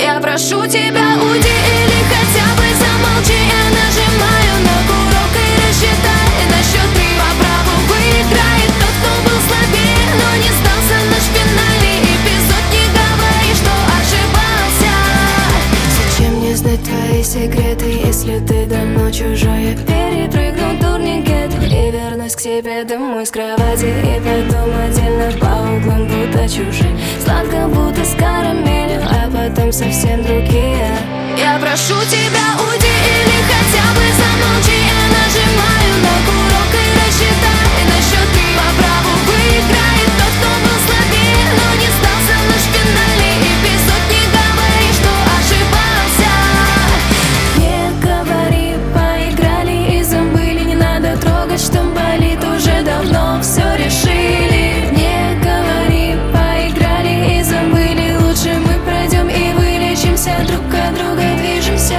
Я прошу тебя, уйди или хотя бы замолчи. Я нажимаю на курок и рассчитай на счет 3. По праву выиграет тот, кто был слабее, но не сдался. Наш финальный эпизод, не говори, что ошибался. Зачем мне знать твои секреты, если ты давно чужой? Я перепрыгну турникет и вернусь к тебе домой с кровати. И потом отдельно по углам будто чужие. Сладко будто с карамелью, а потом совсем другие. Я прошу тебя, уйди или хотя бы замолчи. Я нажимаю на курок и рассчитай на счет 3. По праву выиграет тот, кто был слабее, но не сдался. Наш финальный эпизод, не говори, что ошибался. Не говори, поиграли и забыли. Не надо трогать, что болит, уже давно все решили. Не говори, поиграли и забыли. Лучше мы пройдем и вылечимся, друг от друга движемся.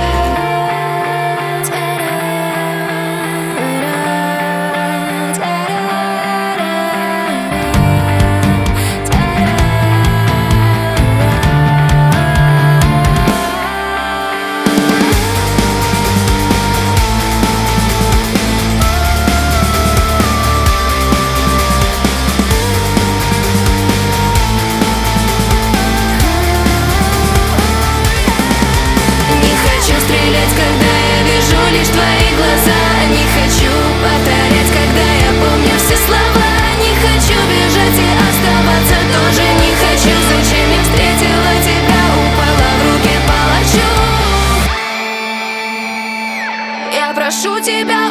Когда я вижу лишь твои глаза, не хочу повторять, когда я помню все слова. Не хочу бежать и оставаться тоже не хочу. Зачем я встретила тебя, упала в руки палачу? Я прошу тебя,